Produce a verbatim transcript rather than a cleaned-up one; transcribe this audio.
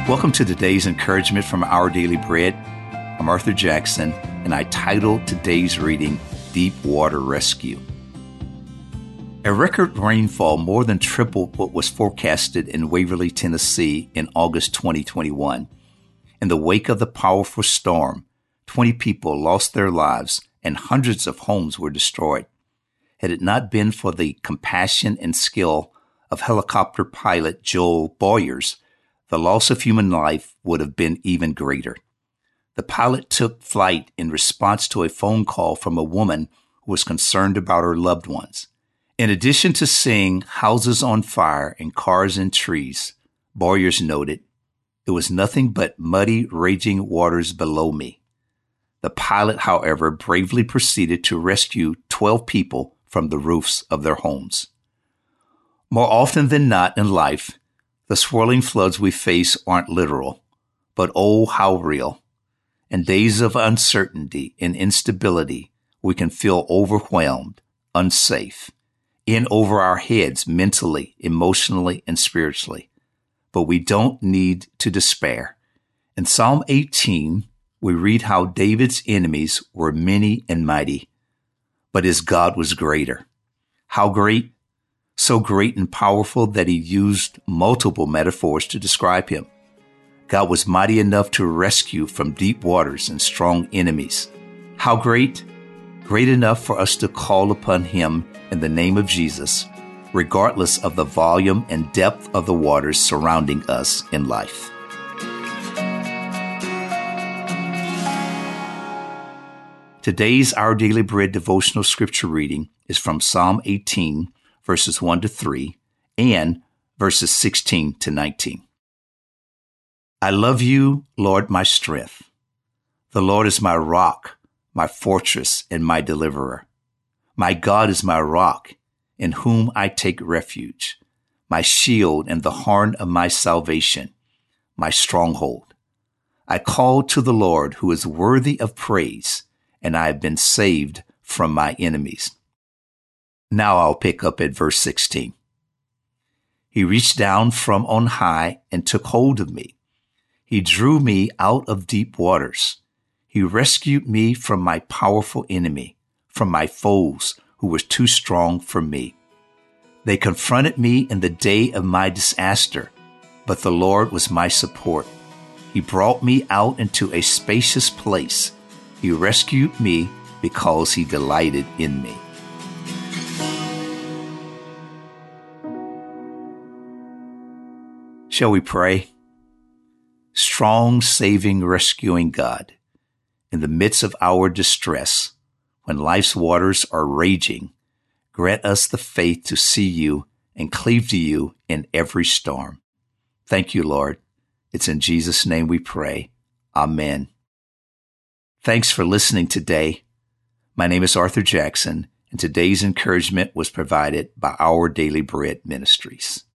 Welcome to today's encouragement from Our Daily Bread. I'm Arthur Jackson, and I titled today's reading, Deep Water Rescue. A record rainfall more than tripled what was forecasted in Waverly, Tennessee in August twenty twenty-one. In the wake of the powerful storm, twenty people lost their lives and hundreds of homes were destroyed. Had it not been for the compassion and skill of helicopter pilot Joel Boyers, the loss of human life would have been even greater. The pilot took flight in response to a phone call from a woman who was concerned about her loved ones. In addition to seeing houses on fire and cars and trees, Boyers noted, "It was nothing but muddy, raging waters below me." The pilot, however, bravely proceeded to rescue twelve people from the roofs of their homes. More often than not in life, the swirling floods we face aren't literal, but oh, how real. In days of uncertainty and instability, we can feel overwhelmed, unsafe, in over our heads mentally, emotionally, and spiritually. But we don't need to despair. In Psalm eighteen, we read how David's enemies were many and mighty, but his God was greater. How great? So great and powerful that he used multiple metaphors to describe him. God was mighty enough to rescue from deep waters and strong enemies. How great? Great enough for us to call upon him in the name of Jesus, regardless of the volume and depth of the waters surrounding us in life. Today's Our Daily Bread devotional scripture reading is from Psalm eighteen, verses one to three, and verses sixteen to nineteen. I love you, Lord, my strength. The Lord is my rock, my fortress, and my deliverer. My God is my rock, in whom I take refuge, my shield and the horn of my salvation, my stronghold. I called to the Lord, who is worthy of praise, and I have been saved from my enemies. Now I'll pick up at verse sixteen. He reached down from on high and took hold of me. He drew me out of deep waters. He rescued me from my powerful enemy, from my foes who were too strong for me. They confronted me in the day of my disaster, but the Lord was my support. He brought me out into a spacious place. He rescued me because he delighted in me. Shall we pray? Strong, saving, rescuing God, in the midst of our distress, when life's waters are raging, grant us the faith to see you and cleave to you in every storm. Thank you, Lord. It's in Jesus' name we pray. Amen. Thanks for listening today. My name is Arthur Jackson, and today's encouragement was provided by Our Daily Bread Ministries.